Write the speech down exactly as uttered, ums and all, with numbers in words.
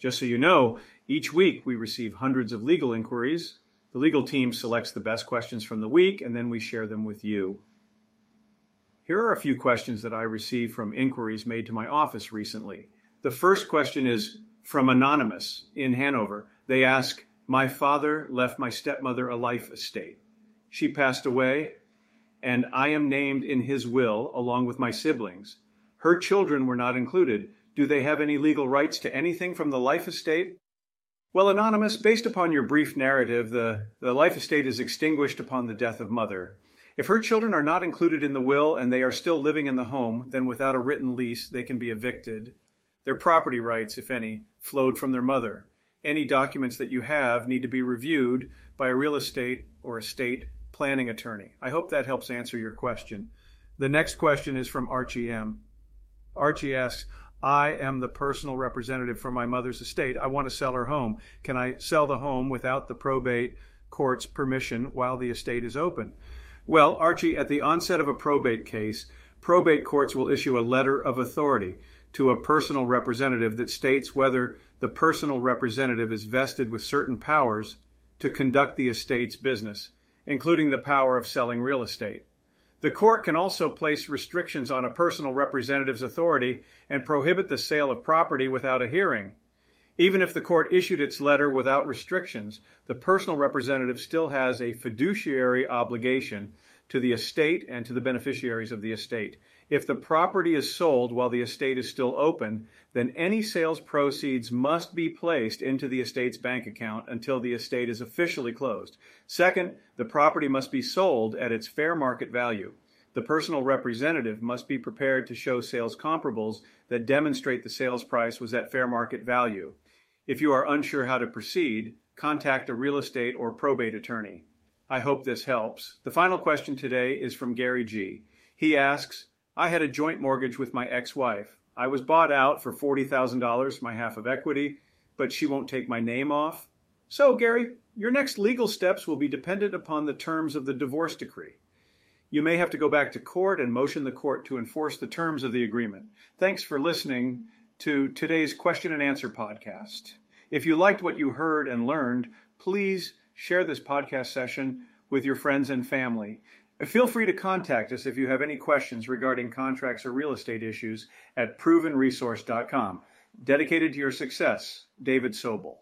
Just so you know, each week we receive hundreds of legal inquiries. The legal team selects the best questions from the week, and then we share them with you. Here are a few questions that I received from inquiries made to my office recently. The first question is from Anonymous in Hanover. They ask, my father left my stepmother a life estate. She passed away, and I am named in his will along with my siblings. Her children were not included. Do they have any legal rights to anything from the life estate? Well, Anonymous, based upon your brief narrative, the, the life estate is extinguished upon the death of mother. If her children are not included in the will and they are still living in the home, then without a written lease, they can be evicted. Their property rights, if any, flowed from their mother. Any documents that you have need to be reviewed by a real estate or estate planning attorney. I hope that helps answer your question. The next question is from Archie M. Archie asks, I am the personal representative for my mother's estate. I want to sell her home. Can I sell the home without the probate court's permission while the estate is open? Well, Archie, at the onset of a probate case, probate courts will issue a letter of authority to a personal representative that states whether the personal representative is vested with certain powers to conduct the estate's business, including the power of selling real estate. The court can also place restrictions on a personal representative's authority and prohibit the sale of property without a hearing. Even if the court issued its letter without restrictions, the personal representative still has a fiduciary obligation to the estate and to the beneficiaries of the estate. If the property is sold while the estate is still open, then any sales proceeds must be placed into the estate's bank account until the estate is officially closed. Second, the property must be sold at its fair market value. The personal representative must be prepared to show sales comparables that demonstrate the sales price was at fair market value. If you are unsure how to proceed, contact a real estate or probate attorney. I hope this helps. The final question today is from Gary G. He asks, I had a joint mortgage with my ex-wife. I was bought out for forty thousand dollars, my half of equity, but she won't take my name off. So, Gary, your next legal steps will be dependent upon the terms of the divorce decree. You may have to go back to court and motion the court to enforce the terms of the agreement. Thanks for listening to today's question and answer podcast. If you liked what you heard and learned, please share this podcast session with your friends and family. Feel free to contact us if you have any questions regarding contracts or real estate issues at proven resource dot com. Dedicated to your success, David Sobel.